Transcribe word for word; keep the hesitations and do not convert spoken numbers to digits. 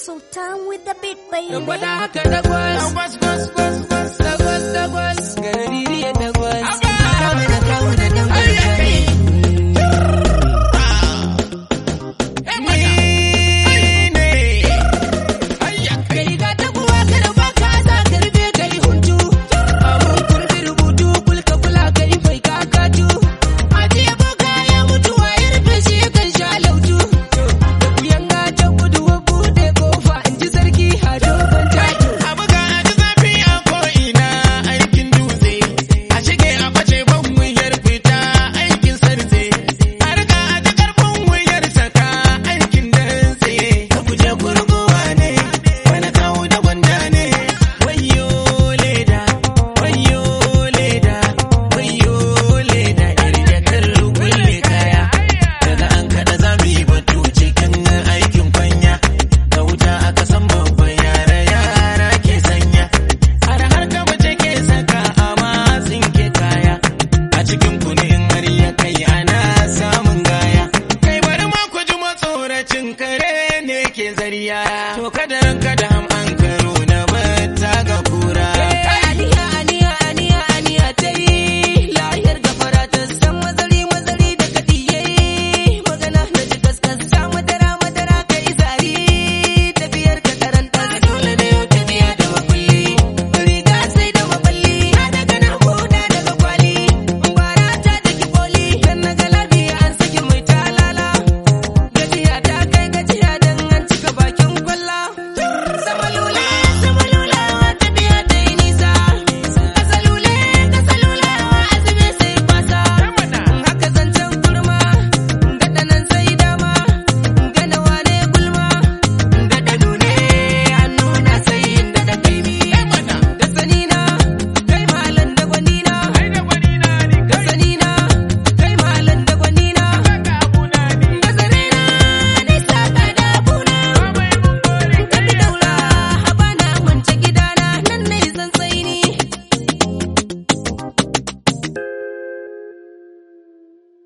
Sultan with the beat, baby. Gwada haka dagwas, dagwas, dagwas, dagwas, dagwas, gaririya dagwas. Ara mana kawo da dagwas kai. Kai ga taguwa kada ba ka za karbe kai huntu. Abun kurbi rubutu kulka kula kai fai kakatu. Ajiye boka ya mutu a yarfe shi kan sha lautu. Yanga ta gudu wa bude kofa in ji sarki hado ban tato. Abu ga ji zafi a ko'ina aikin dutse. A shige a kwace ban wuyar fita aikin sarze. A riga a ji karfin wuyar saka aikin dantse. Ka guje gurguwa ne, wani kawo da gwanda ne. Wayyo leda, wayyo leda, wayyo leda. Irge kallo kulle kaya. Daga an kada za mu yi batu cikin aikin kwanya. Da wuta aka san babban yara yara ke sanya. Har har ka mace ke saka amma tsinke kaya. A cikin kuni in har ya kai ana samun gaya. Kai bari ma ku ji matsoracin kare ne ke zariya. To kada ranka da